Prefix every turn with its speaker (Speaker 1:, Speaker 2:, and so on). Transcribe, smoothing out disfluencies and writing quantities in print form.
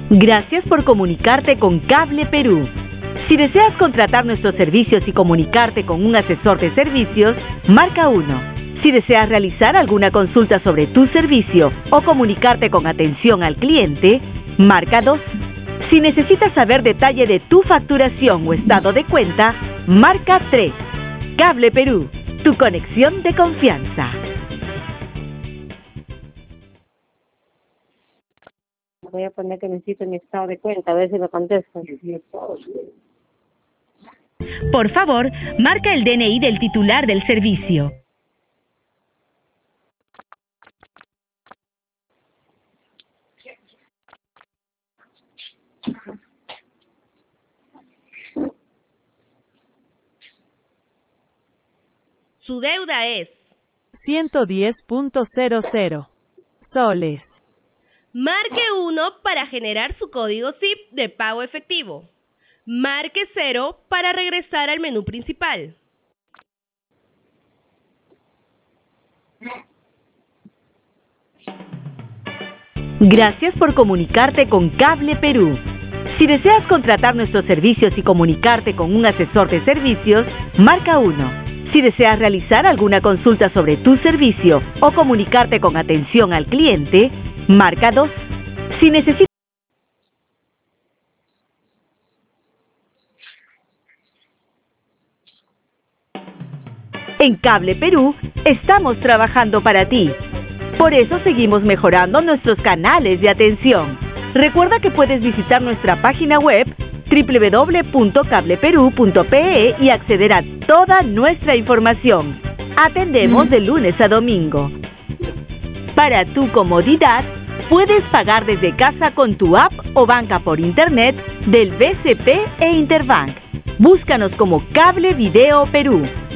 Speaker 1: Gracias por comunicarte con Cable Perú. Si deseas contratar nuestros servicios y comunicarte con un asesor de servicios, marca 1. Si deseas realizar alguna consulta sobre tu servicio o comunicarte con atención al cliente, marca 2. Si necesitas saber detalle de tu facturación o estado de cuenta, marca 3. Cable Perú, tu conexión de confianza.
Speaker 2: Voy a poner que necesito mi estado de cuenta, a ver si me contestan.
Speaker 1: Por favor, marca el DNI del titular del servicio.
Speaker 3: Su deuda es
Speaker 4: 110.00 soles.
Speaker 3: Marque 1 para generar su código SIP de pago efectivo. Marque 0 para regresar al menú principal.
Speaker 1: Gracias por comunicarte con Cable Perú. Si deseas contratar nuestros servicios y comunicarte con un asesor de servicios, marca 1. Si deseas realizar alguna consulta sobre tu servicio o comunicarte con atención al cliente, marca 2. Si necesitas En Cable Perú, estamos trabajando para ti. Por eso seguimos mejorando nuestros canales de atención. Recuerda que puedes visitar nuestra página web www.cableperu.pe y acceder a toda nuestra información. Atendemos de lunes a domingo. Para tu comodidad, puedes pagar desde casa con tu app o banca por internet del BCP e Interbank. Búscanos como Cable Video Perú.